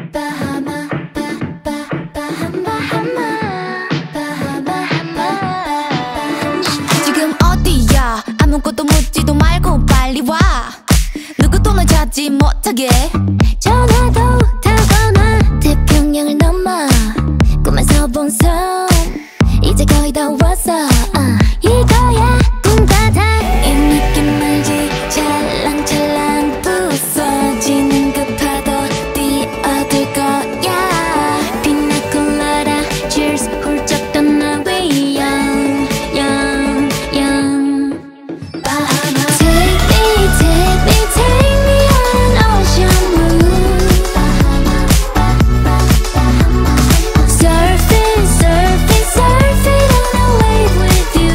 Bahama, Bahama. 지금 어디야? 아무것도 묻지도 말고 빨리 와. 누구도 널 찾지 못하게 전화도 타거나 태평양을 넘어 꿈에서 본 섬 이제 거의 다 왔어. 이거야 꿈바다. 이 느낌 알지? 찰랑찰랑 부서지는 그 파도 뛰어들 거야. 피나콜라다 cheers 훌쩍 떠나 we young young young. Bahama. Take me on an ocean blue. Surfing, surfing, surfing on a wave with you.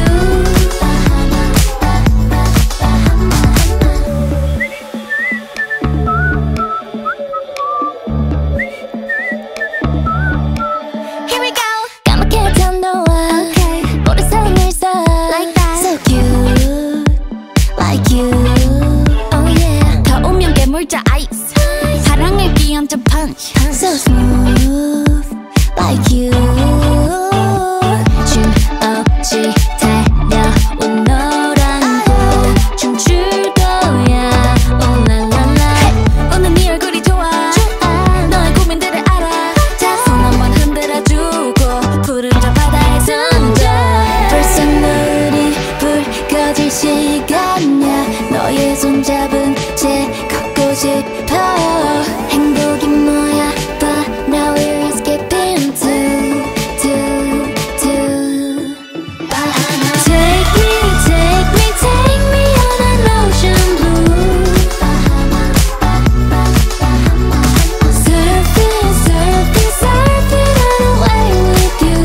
Here we go. 까맣게 탄 너와 모래 사이에서 like that. So cute, like you. Oh yeah. 더우면 괴물자 ice. 사랑을 끼얹은 punch. So smooth, like you. 춤 없이 달려온 너랑 또 춤출 거야. Oh la la la. 오늘 네 얼굴이 좋아. 너의 고민들을 알아. 손 한번 흔들어주고 푸른 저 바다에 숨져. 벌써 물이 불 꺼질 시간이야. 너의 손 잡은 채 걷고 싶어. 행복이 뭐야? But now we're escaping to Bahama. Take me on an ocean blue. Surfing, surfing, surfing on a wave with you.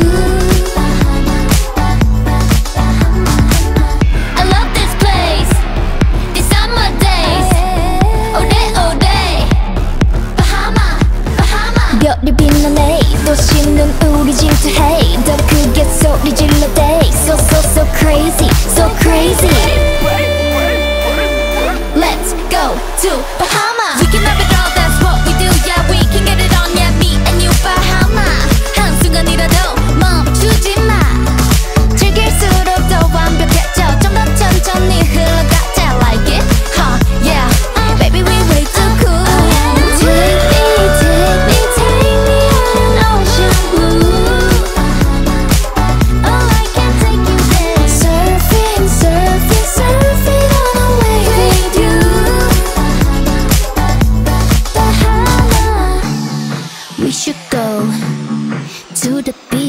I love this place, these summer days. All day, Bahama, Bahama. 별이 빛나네. 도시는 우리 질투해. 더 크게 소리 질러대. So crazy, so crazy. Let's go to Bahama. We can have it all, that's what we do. Yeah, we can get it on. Yeah, me and you, Bahama. 한순간이라도 멈추지 마. 즐길수록 더 완벽해져. 좀 더 천천히 흘러가자. Like it, huh? Yeah, baby, we way too cool. Take me on an ocean blue. Oh, I can take you there. Surfing, surfing, surfing on a wave with you. Bahama. We should go to the beach.